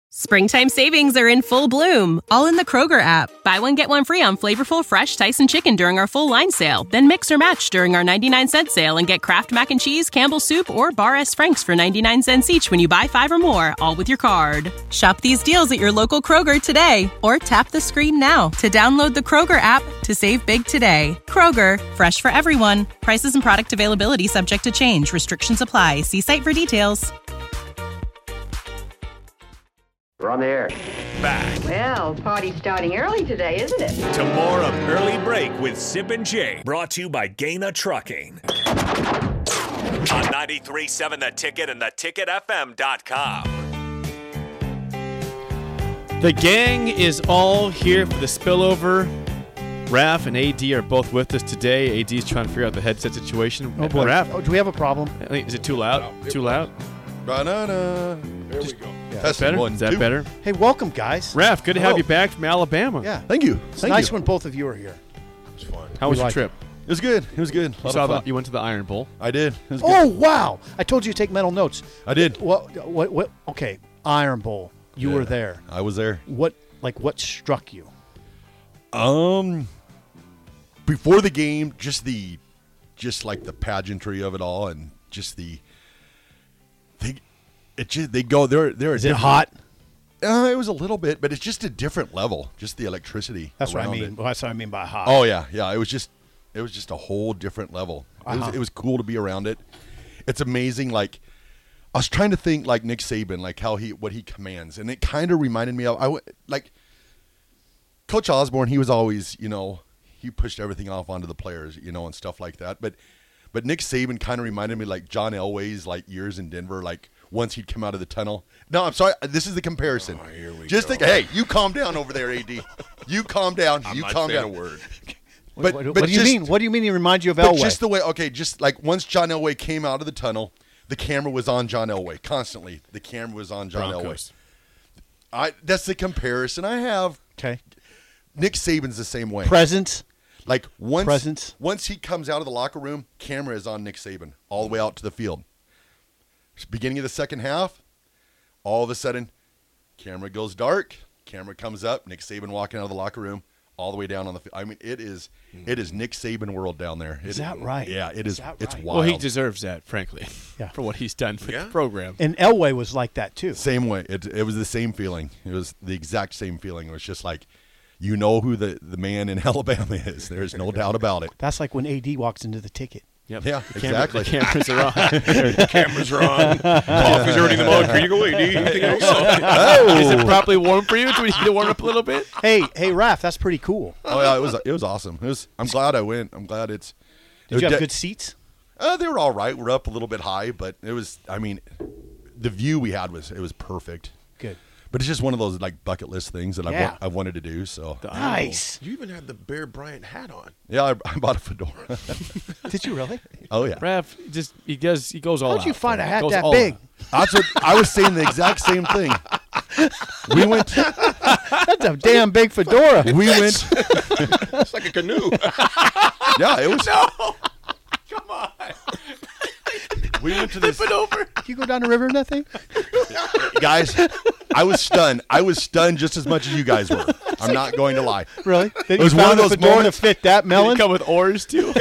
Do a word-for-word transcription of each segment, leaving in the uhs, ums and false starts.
Springtime savings are in full bloom, all in the Kroger app. Buy one, get one free on flavorful, fresh Tyson chicken during our full line sale. Then mix or match during our ninety-nine cent sale and get Kraft Mac and Cheese, Campbell's Soup, or Bar S. Frank's for ninety-nine cents each when you buy five or more, all with your card. Shop these deals at your local Kroger today, or tap the screen now to download the Kroger app to save big today. Kroger, fresh for everyone. Prices and product availability subject to change. Restrictions apply. See site for details. We're on the air. Back Well, party's starting early today, isn't it? to more of Early Break with Sip and Jay. Brought to you by Gaina Trucking. On ninety-three point seven The Ticket and the ticket f m dot com. The gang is all here for the spillover. Raph and A D are both with us today. A D is trying to figure out the headset situation. Oh boy. Raph, Oh, do we have a problem? is it too loud? No, Too loud? Banana. There we go. Is Testing that better? one, Is that two. better? Hey, welcome, guys. Raph, good to have Hello. you back from Alabama. Yeah. Thank you. It's Thank nice you. when both of you are here. It's fun. How was We your like trip? It was good. It was good. A You, lot saw of the, fun. you went to the Iron Bowl. I did. It was good. Oh, wow. I told you to take mental notes. I did. What, what, what, okay, Iron Bowl. You Yeah. were there. I was there. What, like, what struck you? Um, before the game, just the, just like the pageantry of it all, and just the, they, it just they go they're they're. Is it hot? Uh, it was a little bit, but it's just a different level. Just the electricity. That's what I around mean. it. Well, that's what I mean by hot. Oh yeah, yeah. It was just, it was just a whole different level. It Uh-huh. was, it was cool to be around it. It's amazing. Like, I was trying to think like Nick Saban, like how he, what he commands, and it kind of reminded me of, I w- like, Coach Osborne. He was always, you know, he pushed everything off onto the players, you know, and stuff like that. But, but Nick Saban kind of reminded me like John Elway's like years in Denver, like once he'd come out of the tunnel. No, I'm sorry. This is the comparison. Oh, here we Just go. think, hey, you calm down over there, A D. You calm down. I'm you not calm saying down. a word. But, what, but what do you just- mean? What do you mean he reminds you of But Elway? just the way, okay, just like once John Elway came out of the tunnel, the camera was on John Elway constantly. The camera was on John Broncos. Elway. I that's the comparison I have. okay. Nick Saban's the same way. Presence. like once Presence. once he comes out of the locker room, camera is on Nick Saban all the way out to the field. Beginning of the second half, all of a sudden, camera goes dark. Camera comes up. Nick Saban walking out of the locker room, all the way down on the field. I mean, it is it is Nick Saban world down there. Is It- that right? Yeah, it is. Is that It's right? wild. Well, he deserves that, frankly, Yeah. for what he's done for Yeah. the program. And Elway was like that too. Same way. It it was the same feeling. It was the exact same feeling. It was just like, you know who the, the man in Alabama is. There's no doubt about it. That's like when A D walks into the ticket. Yep. Yeah, The camera- exactly. The cameras are on. Cameras are on. Coffee's already in the mug. Here you go, A D. Anything else? Is it properly warm for you? Do we need to warm up a little bit? Hey, hey, Raph, that's pretty cool. Oh yeah, it was it was awesome. It was. I'm glad I went. I'm glad it's. it Did was you have de- good seats? Uh, they were all right. We're up a little bit high, but it was. I mean, the view we had was it was perfect. Good. But it's just one of those like bucket list things that Yeah. I've, I've wanted to do. So Nice. You even had the Bear Bryant hat on. yeah, I, I bought a fedora. Did you really? Oh yeah, Raph, just he does he goes all How'd out. you find for a it. hat Goes that all big? out. that's what I was saying. The exact same thing. We went. That's a damn big fedora. We went. It's like a canoe. Yeah, it was. Come on. We went to this. Flip it over. You go down the river and nothing? Guys, I was stunned. I was stunned just as much as you guys were. I'm not going to lie. Really? Then It was you one found of a those fedora moments- to fit that Did melon? it come with oars too?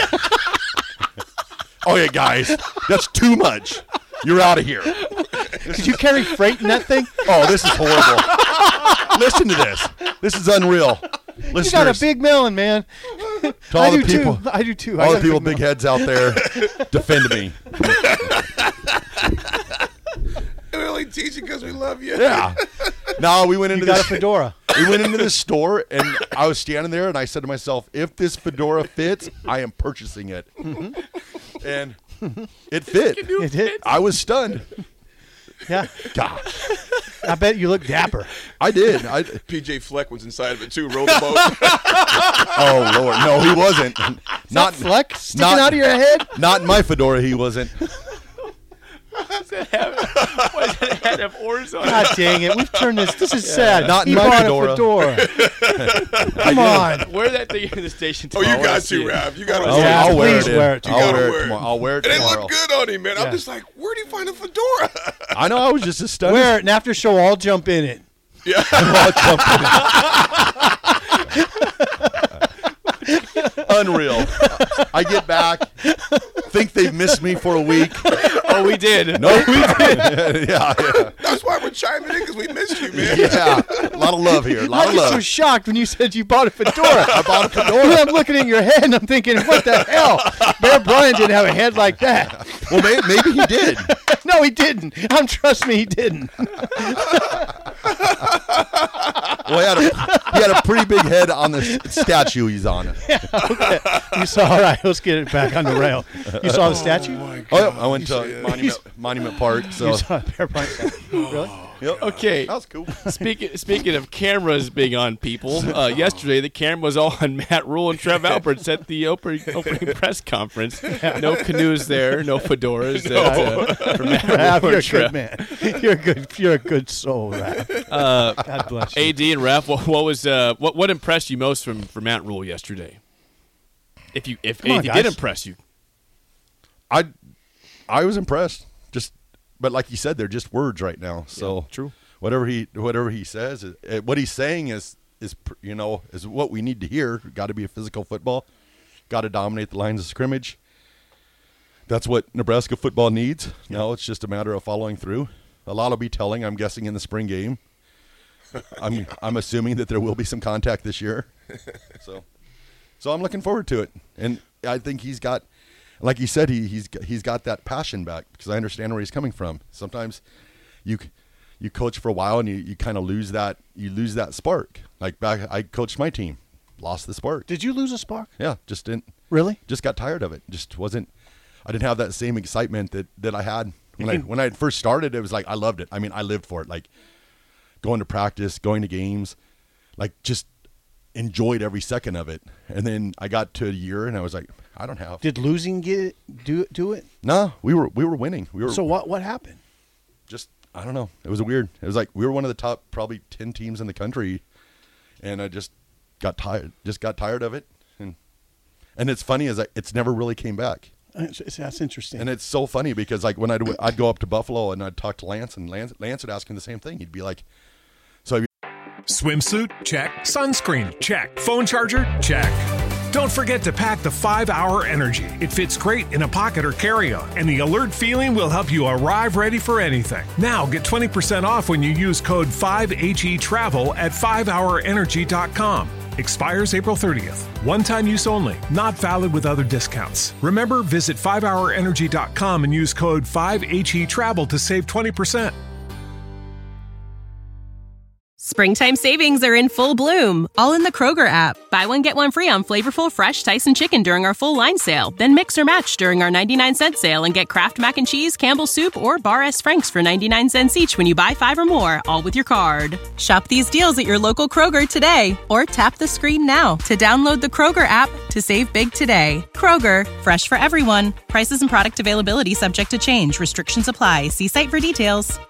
Oh yeah, guys, that's too much. You're out of here. Did you carry freight in that thing? Oh, this is horrible. Listen to this. This is unreal. Listeners, You got a big melon, man. to all I the do people, too. I do too. I all got the a people, big big heads out there, defend me. We're only teaching because we love you. Yeah. No, we went You into got a this. fedora. We went into this store, and I was standing there, and I said to myself, "If this fedora fits, I am purchasing it." And it fit. It did. I was stunned. Yeah. God, I bet you look dapper. I did. I, P J Fleck was inside of it too. Rowed the boat. oh Lord, no, he wasn't. Not Fleck sticking not- out of your head? Not in my fedora. He wasn't. Why does it hat have oars on it? God dang it. We've turned this. This is sad. Not he in my bought fedora. a fedora. Come on. Wear that thing in the station Oh, tomorrow. you I wanna got see to, it. Rav. You got to. I'll, Yeah, I'll wear please it. in. wear it. You I'll gotta wear it wear it. tomorrow. I'll wear it And it tomorrow. looked good on him, man. Yeah. I'm just like, where'd he find a fedora? I know. I was just as stunned. Wear it, and after show, I'll jump in it. Yeah. Unreal. I get back, think they've missed me for a week. Oh, we did. No, we did. yeah, yeah. That's why we're chiming in, because we missed you, man. Yeah. A lot of love here. A lot I of was so love. shocked when you said you bought a fedora. I bought a fedora. I'm looking in your head and I'm thinking, what the hell? Bear Bryant didn't have a head like that. Well, maybe, maybe he did. No, he didn't. I'm trust me, he didn't. Well, he had, a, he had a pretty big head on the statue he's on. Okay. You saw, all right, let's get it back on the rail. You saw the statue? Oh, yeah, I went to Monument, Monument Park. So. You saw the Bear Bryant statue? Really? Yep. Okay. That was cool. Speaking speaking of cameras being on people, uh, yesterday the camera was all on Matt Rule and Trev Alberts at the opening, opening press conference. No canoes there, no fedoras. No. At, uh, for Matt Raph, Rule you're a and Trev. good man. You're a good. You're a good soul, Raph. Uh, God bless you. A D and Raph, what, what was uh, what what impressed you most from, from Matt Rule yesterday? If you if, Come on, if he guys. did impress you, I, I was impressed. Just, but like you said, they're just words right now. So Yeah, true. Whatever he whatever he says, uh, what he's saying is is you know is what we need to hear. Got to be a physical football. Got to dominate the lines of scrimmage. That's what Nebraska football needs. Now it's just a matter of following through. A lot will be telling, I'm guessing, in the spring game. I'm I'm assuming that there will be some contact this year. So, so I'm looking forward to it, and I think he's got, like you said, he he's he's got that passion back, because I understand where he's coming from. Sometimes you you coach for a while and you, you kind of lose that you lose that spark. Like back, I coached my team, lost the spark. Did you lose a spark? Yeah, just didn't. Really? Just got tired of it. Just wasn't. I didn't have that same excitement that, that I had when I when I first started. It was like I loved it. I mean, I lived for it. Like going to practice, going to games, like just enjoyed every second of it. And then I got to a year and I was like, I don't have. Did losing get it, do do it? No, we were we were winning. We were So what what happened? just I don't know. It was weird. It was like we were one of the top probably ten teams in the country, and I just got tired. Just got tired of it. And and it's funny is that it's never really came back. It's, it's, that's interesting. And it's so funny because like when I'd I'd go up to Buffalo and I'd talk to Lance, and Lance Lance would ask him the same thing. He'd be like, so I'd be, Swimsuit? Check. Sunscreen? Check. Phone charger? Check. Don't forget to pack the five hour Energy. It fits great in a pocket or carry-on, and the alert feeling will help you arrive ready for anything. Now get twenty percent off when you use code five H E travel at five hour energy dot com. Expires April thirtieth. One-time use only. Not valid with other discounts. Remember, visit five hour energy dot com and use code five H E travel to save twenty percent. Springtime savings are in full bloom, all in the Kroger app. Buy one, get one free on flavorful, fresh Tyson chicken during our full line sale. Then mix or match during our ninety-nine cent sale and get Kraft Mac and Cheese, Campbell's Soup, or Bar S. Frank's for ninety-nine cents each when you buy five or more, all with your card. Shop these deals at your local Kroger today, or tap the screen now to download the Kroger app to save big today. Kroger, fresh for everyone. Prices and product availability subject to change. Restrictions apply. See site for details.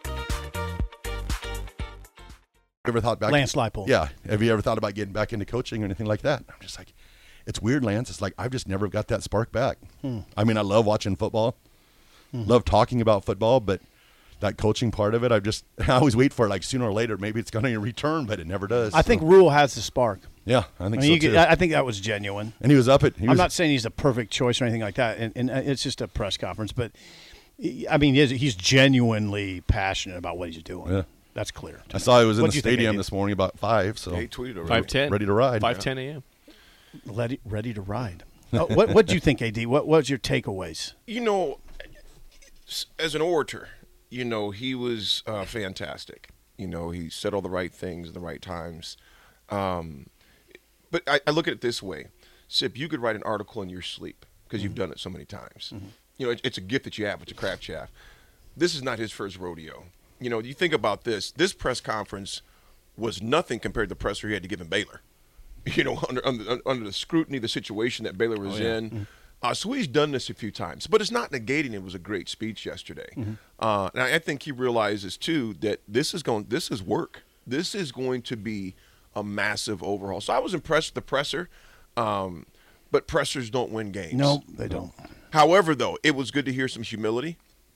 ever thought back? Lance Leipold. Yeah. Have you ever thought about getting back into coaching or anything like that? I'm just like, it's weird, Lance. It's like I've just never got that spark back. Hmm. I mean, I love watching football, mm-hmm. love talking about football, but that coaching part of it, I just I always wait for it. Like sooner or later, maybe it's going to return, but it never does. I so. think Rule has the spark. Yeah, I think I mean, so you too. could, I think that was genuine. And he was up at. He I'm was, not saying he's a perfect choice or anything like that, and, and it's just a press conference. But I mean, he's, he's genuinely passionate about what he's doing. Yeah. That's clear. I saw he was in What'd the you think, stadium Andy? this morning about five. So He tweeted already. five ten. ready to ride. five ten a.m. Ready, ready to ride. Oh, what what do you think, A D? What what's your takeaways? You know, as an orator, you know, he was uh, fantastic. You know, he said all the right things at the right times. Um, but I, I look at it this way. Sip, you could write an article in your sleep because you've done it so many times. Mm-hmm. You know, it, it's a gift that you have. It's a craft you have. This is not his first rodeo. You know, you think about this. This press conference was nothing compared to the presser he had to give in Baylor. You know, under under, under the scrutiny of the situation that Baylor was oh, yeah. in. Mm-hmm. Uh, so he's done this a few times. But it's not negating it was a great speech yesterday. Mm-hmm. Uh, and I think he realizes, too, that this is going. This is work. This is going to be a massive overhaul. So I was impressed with the presser. Um, but pressers don't win games. No, they don't. However, though, it was good to hear some humility.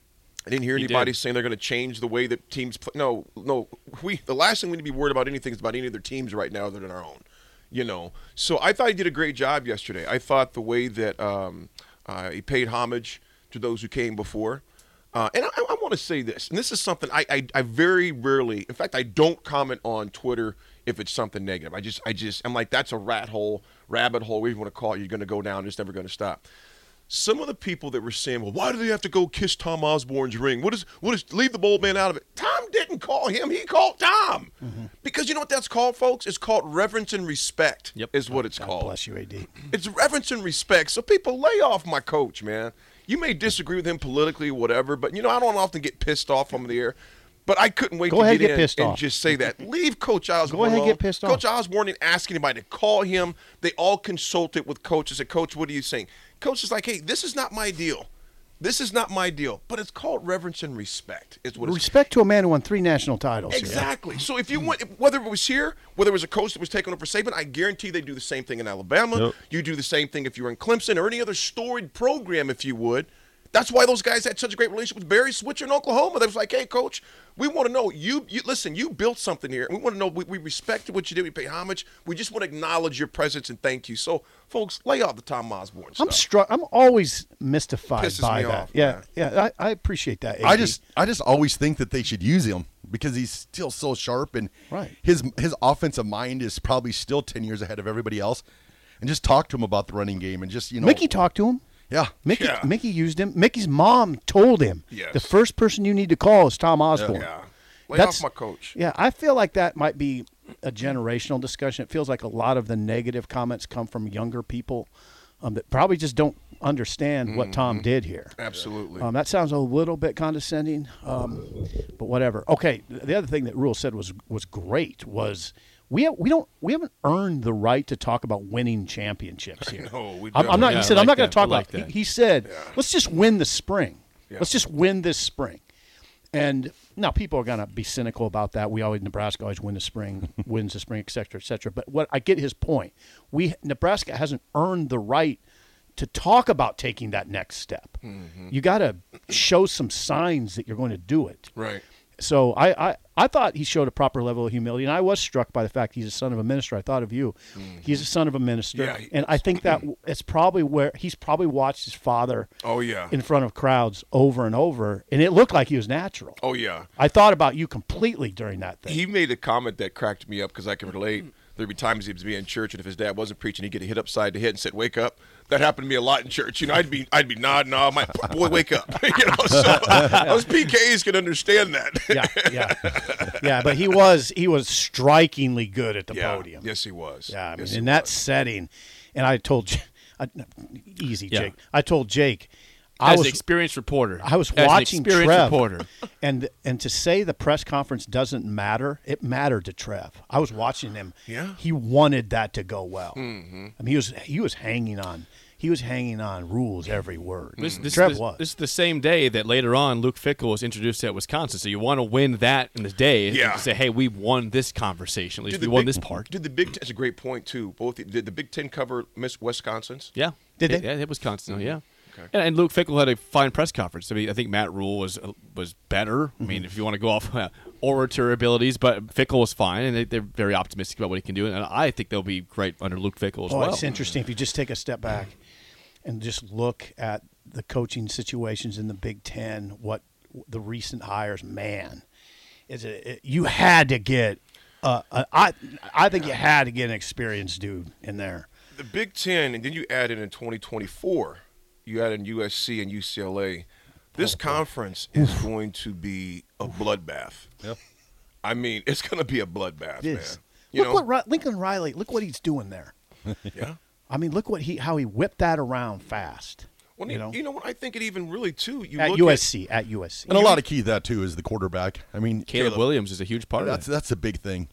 I didn't hear He anybody did. saying they're going to change the way that teams play. No, no. We the last thing we need to be worried about anything is about any of their teams right now other than our own. You know. So I thought he did a great job yesterday. I thought the way that um, uh, he paid homage to those who came before. Uh, and I, I want to say this, and this is something I, I I very rarely. In fact, I don't comment on Twitter if it's something negative. I just I just I'm like, that's a rat hole, rabbit hole, whatever you want to call it. You're going to go down. It's never going to stop. Some of the people that were saying, well, why do they have to go kiss Tom Osborne's ring? What is, what is, leave the bold man out of it. Tom didn't call him. He called Tom. Mm-hmm. Because you know what that's called, folks? It's called reverence and respect. Yep. Is what it's God called. bless you, A D. It's reverence and respect. So people, lay off my coach, man. You may disagree with him politically, whatever, but, you know, I don't often get pissed off on the air. But I couldn't wait Go to ahead, get, get in pissed and off. just say that. Leave Coach Osborne Go ahead, alone. get pissed off. Coach Osborne didn't ask anybody to call him. They all consulted with Coach and said, Coach, what are you saying? Coach is like, hey, this is not my deal. This is not my deal. But it's called reverence and respect. Is what it's Respect to a man who won three national titles. Exactly. So if you went, whether it was here, whether it was a coach that was taking over for Saban, I guarantee they do the same thing in Alabama. Yep. You do the same thing if you were in Clemson or any other storied program, if you would. That's why those guys had such a great relationship with Barry Switzer in Oklahoma. They was like, hey, coach, we want to know, you, you listen, you built something here. We want to know, we, we respect what you did. We pay homage. We just want to acknowledge your presence and thank you. So, folks, lay off the Tom Osborne stuff. I'm struck. I'm always mystified Pisses by me that. off, yeah, man. yeah. I, I appreciate that. A D. I just I just always think that they should use him because he's still so sharp and Right. his his offensive mind is probably still ten years ahead of everybody else. And just talk to him about the running game and just, you know. Mickey talked to him. Yeah. Mickey, Yeah. Mickey used him. Mickey's mom told him Yes. the first person you need to call is Tom Osborne. Yeah. Lay That's- off my coach. Yeah, I feel like that might be a generational discussion. It feels like a lot of the negative comments come from younger people um, that probably just don't understand what Tom did here. Absolutely. Um, that sounds a little bit condescending, um, but whatever. Okay, the other thing that Rule said was was great was we have, we don't we haven't earned the right to talk about winning championships here. No, we I'm, I'm not. Yeah, he said I I'm like not going that. to talk I like about. that. He, he said let's just win the spring. Yeah. Let's just win this spring. And now people are going to be cynical about that. We always Nebraska always win the spring, wins the spring, et cetera, et cetera. But what I get his point. We Nebraska hasn't earned the right to talk about taking that next step. Mm-hmm. You got to show some signs that you're going to do it. Right. So I, I, I thought he showed a proper level of humility, and I was struck by the fact he's a son of a minister. I thought of you. Mm-hmm. He's a son of a minister, Yeah, he and I think that it's probably where he's probably watched his father Oh, yeah. in front of crowds over and over, and it looked like he was natural. Oh, yeah. I thought about you completely during that thing. He made a comment that cracked me up because I can relate. There'd be times he'd be in church, and if his dad wasn't preaching, he'd get hit upside the head and said, "Wake up." That happened to me a lot in church. You know, I'd be, I'd be nodding off. My boy, wake up. you know, so those P Ks can understand that. yeah, yeah, yeah. But he was he was strikingly good at the Yeah. podium. Yes, he was. Yeah, I mean, Yes, he in that was. setting, and I told, J- I, easy, Yeah. Jake. I told Jake, I As was an experienced reporter. I was As watching an experienced Trev, reporter. and and to say the press conference doesn't matter, it mattered to Trev. I was watching him. Yeah. he wanted that to go well. Mm-hmm. I mean, he was he was hanging on. He was hanging on rules every word. This, this, Trev this, was. this is the same day that later on Luke Fickell was introduced at Wisconsin. So you want to win that in this day. and Yeah. Say, hey, we won this conversation. At least Did we the won Big- this part. Did the Big Ten, that's a great point, too. Both Did the Big Ten cover Miss Wisconsin's? Yeah. Did yeah, they? Yeah, it was Wisconsin. Yeah. Okay. And, and Luke Fickell had a fine press conference. I mean, I think Matt Rule was was better. I mean, if you want to go off uh, orator abilities, but Fickell was fine, and they, they're very optimistic about what he can do. And I think they'll be great under Luke Fickell as Oh, well. it's interesting if you just take a step back and just look at the coaching situations in the Big Ten. What the recent hires, man, is it? it you had to get. Uh, a, I I think you had to get an experienced dude in there. The Big Ten, and then you add in in twenty twenty-four, you add in U S C and U C L A. This conference is going to be a bloodbath. Yep. I mean, it's going to be a bloodbath, It man. is. You Look know? what Ri- Lincoln Riley. Look what he's doing there. Yeah. I mean, look what he how he whipped that around fast. Well, you you, know, you know what? I think it even really, too, you at look U S C, at U S C. And a lot of key to that too is the quarterback. I mean, Caleb, Williams is a huge part That's of it. that's a big thing.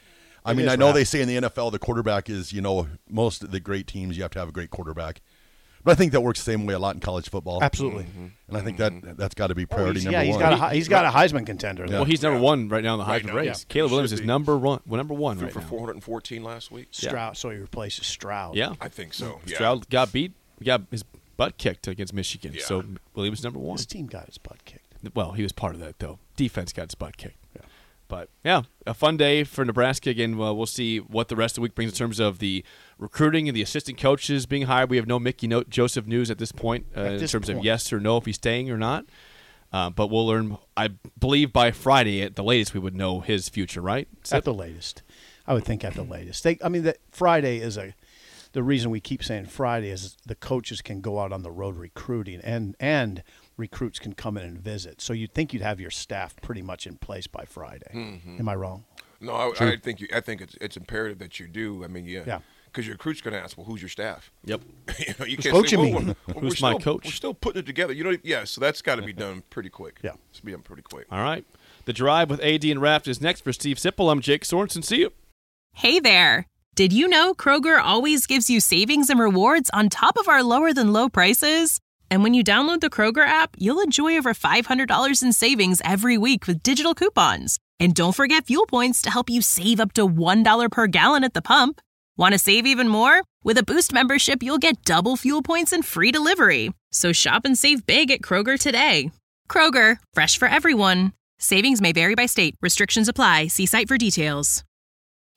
I It mean, is, I know Rap. they say in the N F L the quarterback is, you know, most of the great teams you have to have a great quarterback. But I think that works the same way a lot in college football. Absolutely. And I think that that's got to be priority He's- number yeah, he's one. got a He- he's got a Heisman contender. there. Well, he's number one right now in the Right Heisman now, race. yeah. Caleb Should Williams is be. number one. Well, number one Threw right for now. four hundred fourteen last week. Stroud, so he replaces Stroud. Yeah. I think so. Yeah. Stroud got beat. He got his butt kicked against Michigan. Yeah. So Williams number one. His team got his butt kicked. Well, he was part of that, though. Defense got his butt kicked. Yeah. But, yeah, a fun day for Nebraska. Again, well, we'll see what the rest of the week brings in terms of the recruiting and the assistant coaches being hired. We have no Mickey no- Joseph news at this point uh, at this in terms point. of yes or no if he's staying or not. Uh, but we'll learn, I believe, by Friday at the latest we would know his future, right? Sip? At the latest. I would think at the latest. They, I mean, that Friday is a – the reason we keep saying Friday is the coaches can go out on the road recruiting and, and recruits can come in and visit. So you'd think you'd have your staff pretty much in place by Friday. Mm-hmm. Am I wrong? No, I, I think you, I think it's it's imperative that you do. I mean, yeah. Yeah. Because your recruit's going to ask, well, who's your staff? Yep. you know, you who's can't coaching say, me? well, well, who's still, my coach? We're still putting it together. You know, yeah. So that's got to be done pretty quick. Yeah, it's be done pretty quick. All right. The Drive with A D and Raft is next for Steve Sipple. I'm Jake Sorensen. See you. Hey there. Did you know Kroger always gives you savings and rewards on top of our lower than low prices? And when you download the Kroger app, you'll enjoy over five hundred dollars in savings every week with digital coupons. And don't forget fuel points to help you save up to one dollar per gallon at the pump. Want to save even more? With a Boost membership, you'll get double fuel points and free delivery. So shop and save big at Kroger today. Kroger, fresh for everyone. Savings may vary by state. Restrictions apply. See site for details.